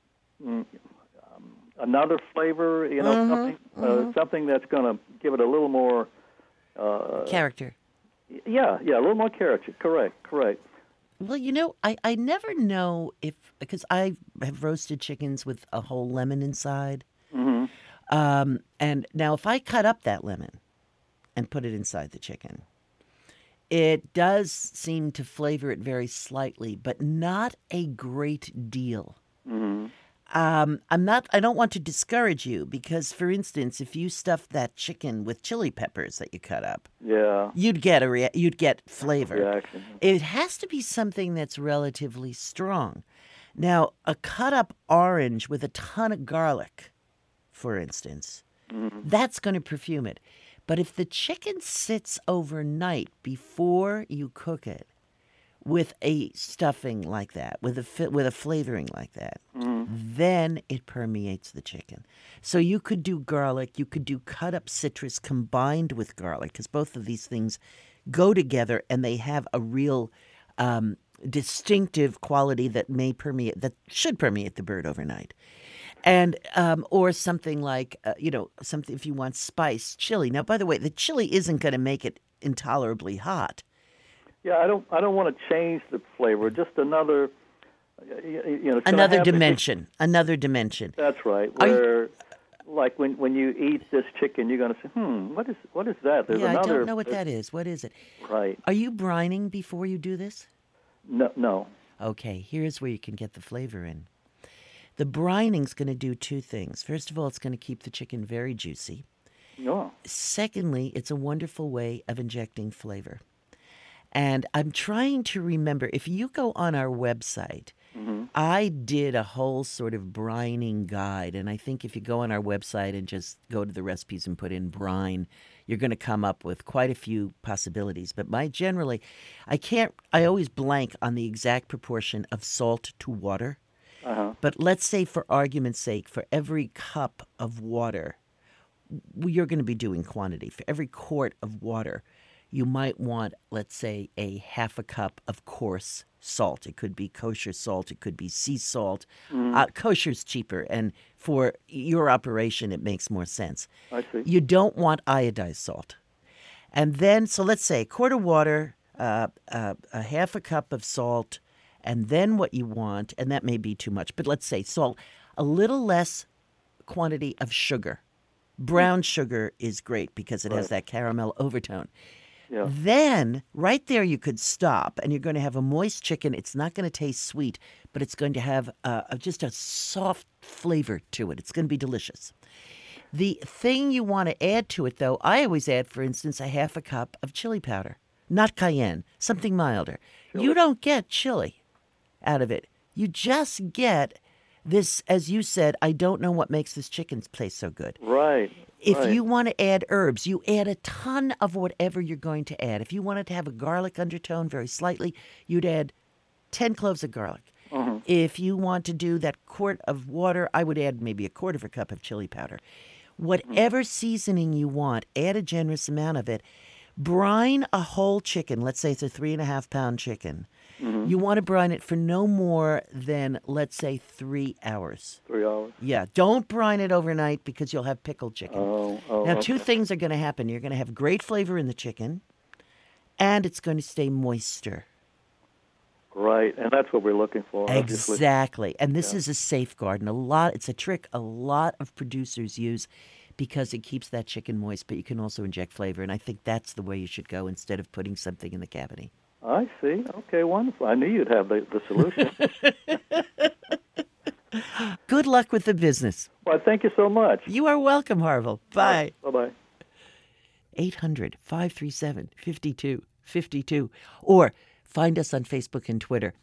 another flavor? Something that's going to give it a little more character. Yeah, a little more character. Correct. Well, I never know because I have roasted chickens with a whole lemon inside. Mm-hmm. And now if I cut up that lemon and put it inside the chicken, it does seem to flavor it very slightly, but not a great deal. Mm-hmm. I don't want to discourage you because, for instance, if you stuffed that chicken with chili peppers that you cut up, you'd get flavor. Reaction. It has to be something that's relatively strong. Now, a cut up orange with a ton of garlic, for instance, that's going to perfume it. But if the chicken sits overnight before you cook it, with a stuffing like that, with a flavoring like that, then it permeates the chicken. So you could do garlic, you could do cut up citrus combined with garlic, because both of these things go together and they have a real distinctive quality that should permeate the bird overnight. And or something like something if you want spice, chili. Now, by the way, the chili isn't going to make it intolerably hot. Yeah, I don't want to change the flavor. Just another, another dimension. Another dimension. That's right. Where like when you eat this chicken, you're going to say, what is that? There's yeah, another. I don't know what that is. What is it? Right. Are you brining before you do this? No. Okay, here's where you can get the flavor in. The brining's going to do two things. First of all, it's going to keep the chicken very juicy. Yeah. Secondly, it's a wonderful way of injecting flavor. And I'm trying to remember, if you go on our website, I did a whole sort of brining guide. And I think if you go on our website and just go to the recipes and put in brine, you're going to come up with quite a few possibilities. But I always blank on the exact proportion of salt to water. But let's say, for argument's sake, for every cup of water, you're going to be doing quantity. For every quart of water, you might want, let's say, a half a cup of coarse salt. It could be kosher salt. It could be sea salt. Kosher's cheaper, and for your operation, it makes more sense. I see. You don't want iodized salt. And then, so let's say a quart of water, a half a cup of salt, and then what you want, and that may be too much, but let's say salt, a little less quantity of sugar. Brown sugar is great because it has that caramel overtone. Yeah. Then, right there, you could stop, and you're going to have a moist chicken. It's not going to taste sweet, but it's going to have just a soft flavor to it. It's going to be delicious. The thing you want to add to it, though, I always add, for instance, a half a cup of chili powder. Not cayenne, something milder. Chili. You don't get chili out of it. You just get this, as you said, I don't know what makes this chicken taste so good. Right. If you want to add herbs, you add a ton of whatever you're going to add. If you wanted to have a garlic undertone very slightly, you'd add 10 cloves of garlic. If you want to do that quart of water, I would add maybe a quarter of a cup of chili powder. Whatever seasoning you want, add a generous amount of it. Brine a whole chicken. Let's say it's a 3.5-pound chicken. You want to brine it for no more than, let's say, 3 hours. 3 hours? Yeah. Don't brine it overnight because you'll have pickled chicken. Now, two things are going to happen. You're going to have great flavor in the chicken, and it's going to stay moister. Right, and that's what we're looking for. Obviously. Exactly. And this is a safeguard, and it's a trick a lot of producers use because it keeps that chicken moist, but you can also inject flavor, and I think that's the way you should go instead of putting something in the cavity. I see. Okay, wonderful. I knew you'd have the solution. Good luck with the business. Well, thank you so much. You are welcome, Harville. Bye. Bye-bye. 800-537-5252. Or find us on Facebook and Twitter.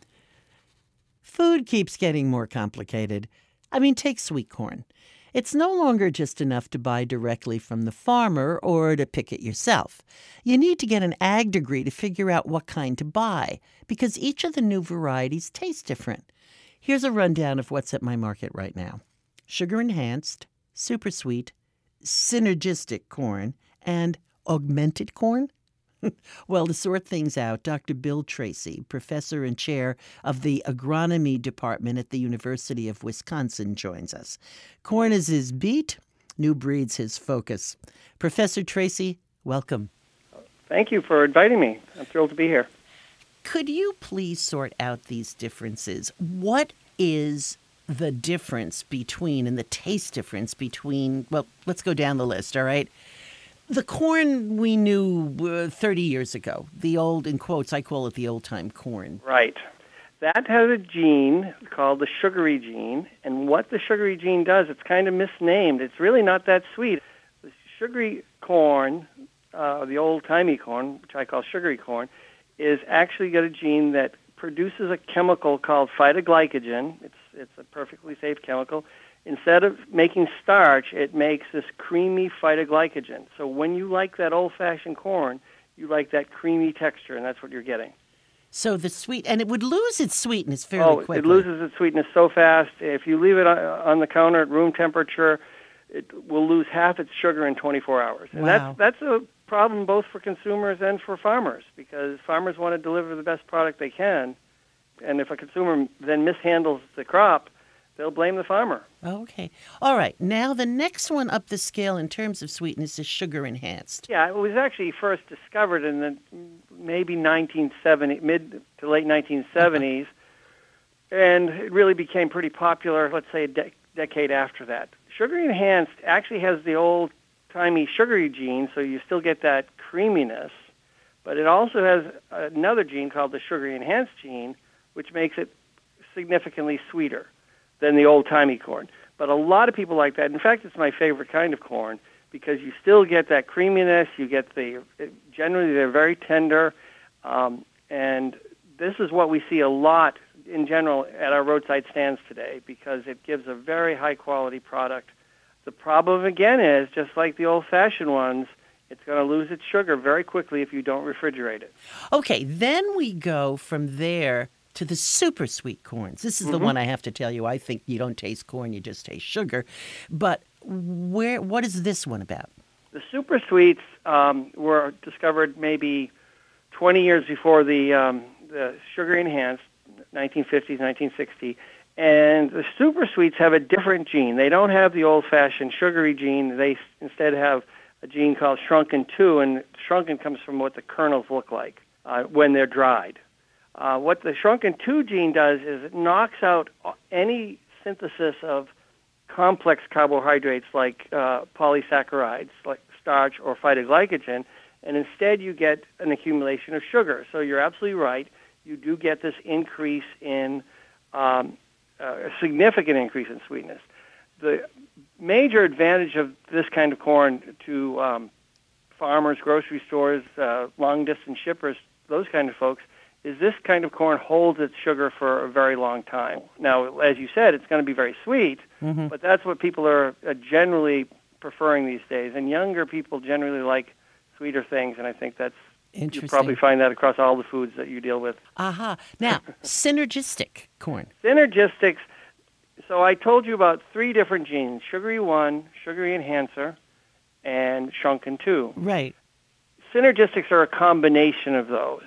Food keeps getting more complicated. I mean, take sweet corn. It's no longer just enough to buy directly from the farmer or to pick it yourself. You need to get an ag degree to figure out what kind to buy, because each of the new varieties tastes different. Here's a rundown of what's at my market right now. Sugar-enhanced, super sweet, synergistic corn, and augmented corn. Well, to sort things out, Dr. Bill Tracy, professor and chair of the agronomy department at the University of Wisconsin, joins us. Corn is his beat, new breeds his focus. Professor Tracy, welcome. Thank you for inviting me. I'm thrilled to be here. Could you please sort out these differences? What is the difference between, and the taste difference between, well, let's go down the list, all right? The corn we knew 30 years ago, the old, in quotes, I call it the old-time corn. Right. That has a gene called the sugary gene, and what the sugary gene does, it's kind of misnamed. It's really not that sweet. The sugary corn, the old-timey corn, which I call sugary corn, is actually got a gene that produces a chemical called phytoglycogen. It's a perfectly safe chemical. Instead of making starch, it makes this creamy phytoglycogen. So when you like that old-fashioned corn, you like that creamy texture, and that's what you're getting. So the sweet, and it would lose its sweetness fairly quickly. It loses its sweetness so fast. If you leave it on the counter at room temperature, it will lose half its sugar in 24 hours. And that's a problem both for consumers and for farmers, because farmers want to deliver the best product they can, and if a consumer then mishandles the crop, they'll blame the farmer. Okay. All right. Now, the next one up the scale in terms of sweetness is sugar-enhanced. Yeah, it was actually first discovered in the maybe 1970s, mid to late 1970s, and it really became pretty popular, let's say, a decade after that. Sugary Enhanced actually has the old-timey sugary gene, so you still get that creaminess, but it also has another gene called the Sugary Enhanced gene, which makes it significantly sweeter than the old-timey corn. But a lot of people like that. In fact, it's my favorite kind of corn because you still get that creaminess. You get generally they're very tender, and this is what we see a lot in general at our roadside stands today because it gives a very high-quality product. The problem, again, is just like the old-fashioned ones, it's going to lose its sugar very quickly if you don't refrigerate it. Okay, then we go from there to the super sweet corns. This is the one I have to tell you. I think you don't taste corn, you just taste sugar. But what is this one about? The super sweets were discovered maybe 20 years before the Sugar Enhanced, 1950s, 1960. And the super sweets have a different gene. They don't have the old-fashioned sugary gene. They instead have a gene called shrunken 2, and shrunken comes from what the kernels look like when they're dried. What the shrunken 2 gene does is it knocks out any synthesis of complex carbohydrates like polysaccharides, like starch or phytoglycogen, and instead you get an accumulation of sugar. So you're absolutely right. You do get this increase in a significant increase in sweetness. The major advantage of this kind of corn to farmers, grocery stores, long-distance shippers, those kind of folks, is this kind of corn holds its sugar for a very long time. Now, as you said, it's going to be very sweet, but that's what people are generally preferring these days. And younger people generally like sweeter things, and I think that's you probably find that across all the foods that you deal with. Aha. Now, synergistic corn. Synergistics. So I told you about 3 different genes, Sugary 1, Sugary Enhancer, and Shrunken 2. Right. Synergistics are a combination of those.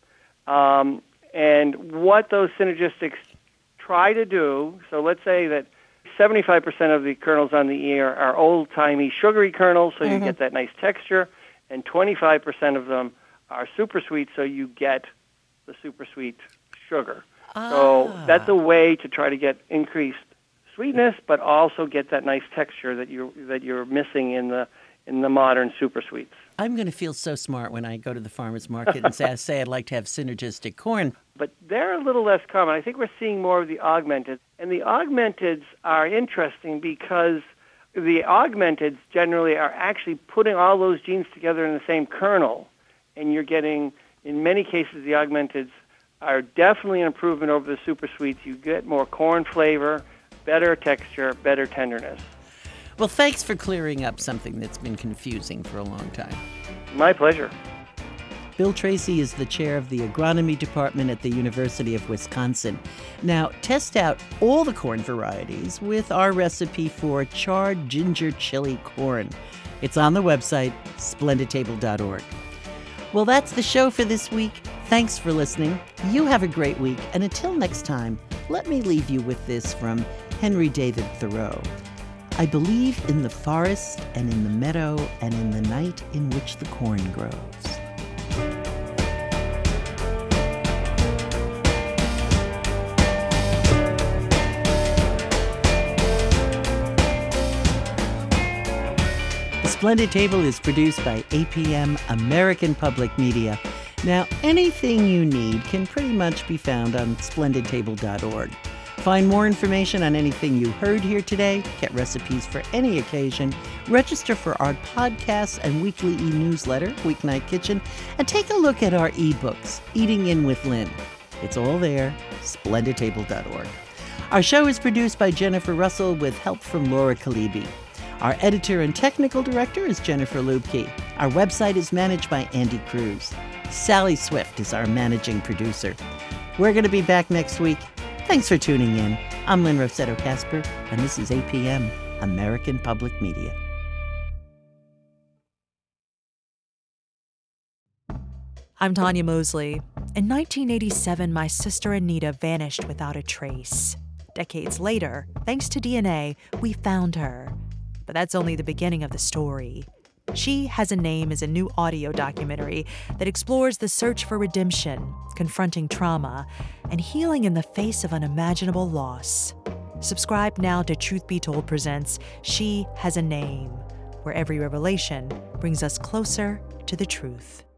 And what those synergistics try to do, so let's say that 75% of the kernels on the ear are old-timey sugary kernels, so you get that nice texture, and 25% of them are super sweet, so you get the super sweet sugar. So that's a way to try to get increased sweetness, but also get that nice texture that you're missing in the modern super sweets. I'm going to feel so smart when I go to the farmer's market and say I'd like to have synergistic corn. But they're a little less common. I think we're seeing more of the augmented. And the augmenteds are interesting because the augmenteds generally are actually putting all those genes together in the same kernel. And you're getting, in many cases, the augmenteds are definitely an improvement over the super sweets. You get more corn flavor, better texture, better tenderness. Well, thanks for clearing up something that's been confusing for a long time. My pleasure. Bill Tracy is the chair of the agronomy department at the University of Wisconsin. Now, test out all the corn varieties with our recipe for charred ginger chili corn. It's on the website, splendidtable.org. Well, that's the show for this week. Thanks for listening. You have a great week. And until next time, let me leave you with this from Henry David Thoreau. I believe in the forest and in the meadow and in the night in which the corn grows. The Splendid Table is produced by APM American Public Media. Now, anything you need can pretty much be found on splendidtable.org. Find more information on anything you heard here today, get recipes for any occasion, register for our podcasts and weekly e-newsletter, Weeknight Kitchen, and take a look at our ebooks, Eating In with Lynn. It's all there, splendidtable.org. Our show is produced by Jennifer Russell with help from Laura Kalibi. Our editor and technical director is Jennifer Lubke. Our website is managed by Andy Cruz. Sally Swift is our managing producer. We're going to be back next week. Thanks for tuning in. I'm Lynn Rossetto Kasper, and this is APM, American Public Media. I'm Tanya Mosley. In 1987, my sister Anita vanished without a trace. Decades later, thanks to DNA, we found her. But that's only the beginning of the story. She Has a Name is a new audio documentary that explores the search for redemption, confronting trauma, and healing in the face of unimaginable loss. Subscribe now to Truth Be Told presents She Has a Name, where every revelation brings us closer to the truth.